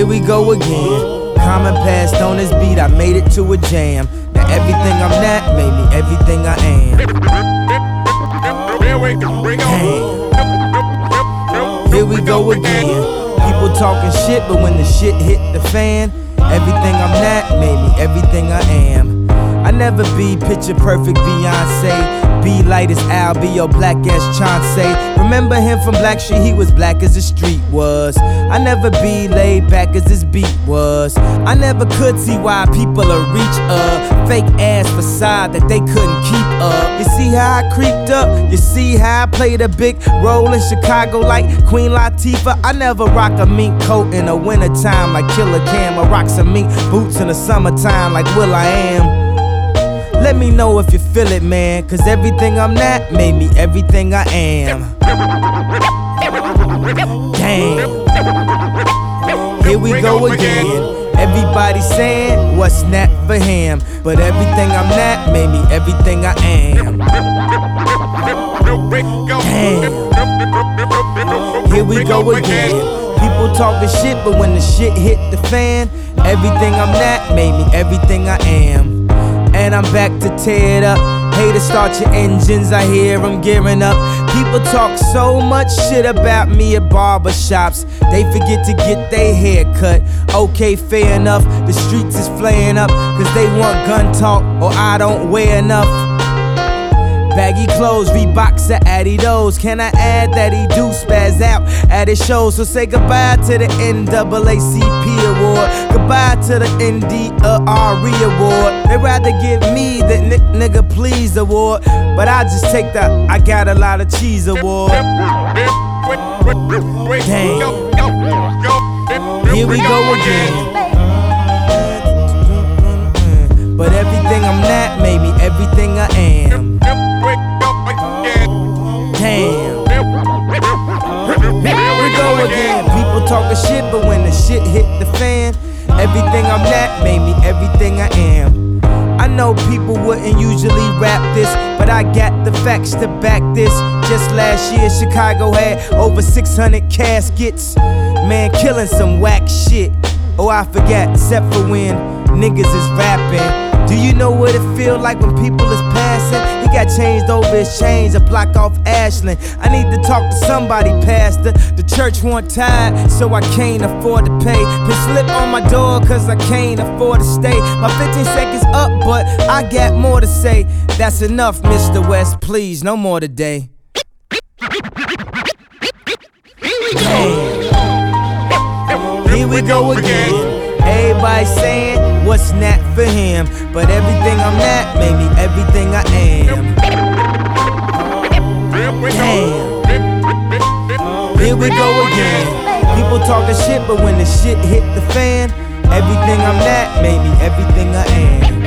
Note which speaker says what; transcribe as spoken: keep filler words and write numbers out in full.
Speaker 1: we go again. Common past on this beat, I made it to a jam. Now everything I'm not made me everything I am. Damn. Here we go again. People talking shit, but when the shit hit the fan, everything I'm not made me everything I am. I never be picture perfect Beyonce. Be light as Al, be your black ass Chauncey. Remember him from Black Street, he was black as the street was. I never be laid back as this beat was. I never could see why people are reach a fake ass facade that they couldn't keep up. You see how I creeped up? You see how I played a big role in Chicago like Queen Latifah? I never rock a mink coat in the wintertime like Killer Cam. I rock some mink boots in the summertime like Will I Am. Let me know if you feel it, man, cause everything I'm not made me everything I am. Damn. Here we go again. Everybody saying what's not for him, but everything I'm not made me everything I am. Damn. Here we go again. People talking shit, but when the shit hit the fan, everything I'm not made me everything I am. And I'm back to tear it up. Haters start your engines, I hear them gearing up. People talk so much shit about me at barbershops. They forget to get their hair cut. Okay, fair enough, the streets is flaying up, cause they want gun talk or I don't wear enough. Baggy clothes, Reeboks or Adidas. Can I add that he do spaz out at his shows? So say goodbye to the N double A C P award. Goodbye to the N D R E award. They rather give me the n nigga please award, but I just take the I got a lot of cheese award. Damn. Here we go again. But everything I'm not made me everything I am. Damn. Here we go again. People talking shit, but when the shit hit the fan, everything I'm not made me everything I am. I know people wouldn't usually rap this, but I got the facts to back this. Just last year, Chicago had over six hundred caskets. Man, killing some whack shit. Oh, I forgot, except for when niggas is rapping. Do you know what it feel like when people is passing? He got changed over his chains, a block off Ashland. I need to talk to somebody, pastor. The church want tired, so I can't afford to pay. Put slip on my door, cause I can't afford to stay. My fifteen seconds up, but I got more to say. That's enough, Mister West, please, no more today. Damn. Here we go again. Everybody saying what's not for him, but everything I'm not made me everything I am. Damn. Here we go again. People talking shit, but when the shit hit the fan, everything I'm not made me everything I am.